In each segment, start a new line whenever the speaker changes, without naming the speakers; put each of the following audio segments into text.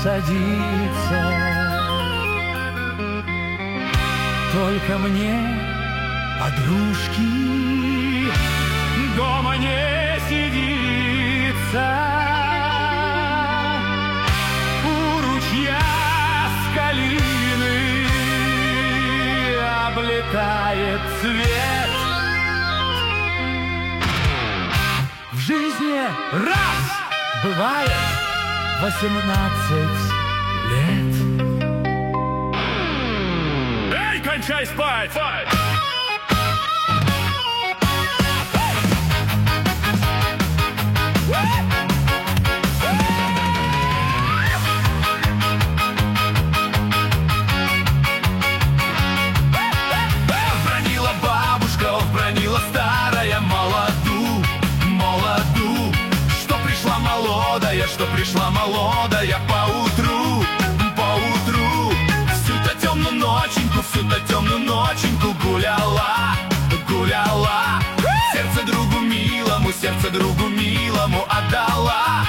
садится. Только мне, подружки, дома не сидится. У ручья с калины облетает цвет. В жизни раз бывает 18 лет.
Эй, кончай спать!
Бронила бабушка, бронила старая молоду, что пришла молодая поутру, всю-то темную ноченьку гуляла. Сердце другу милому отдала.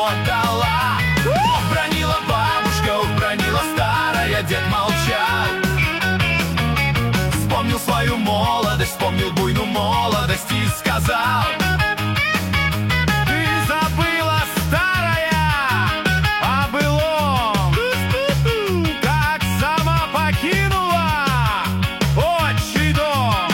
Бронила бабушка, бронила старая, дед молчал. Вспомнил свою молодость, вспомнил буйную молодость и сказал:
ты забыла, старая, о былом, как сама покинула отчий дом.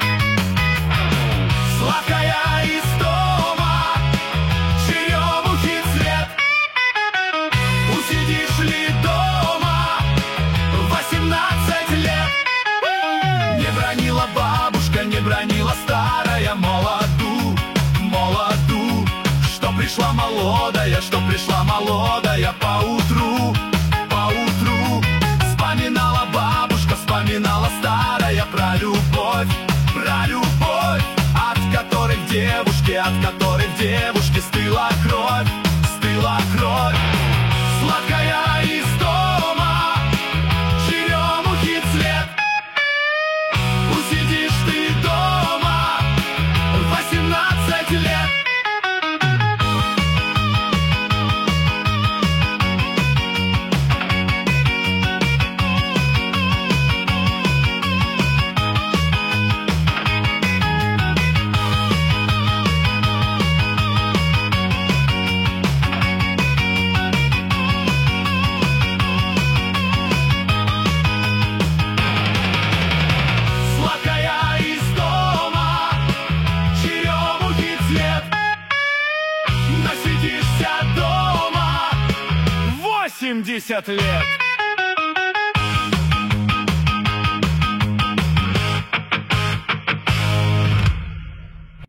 Сладкая из дома, черемухи цвет. Усидишь ли дома 18 лет? Не бронила бабушка, не бронила старая молоду, что пришла молодая поутру. Вспоминала бабушка, вспоминала старая про любовь, от которой в девушке стыла кровь. Сладкая из дома, черемухи цвет. Усидишь ты дома 18 лет. Сладкая из дома, черемухи цвет. Насидишься дома
80 лет.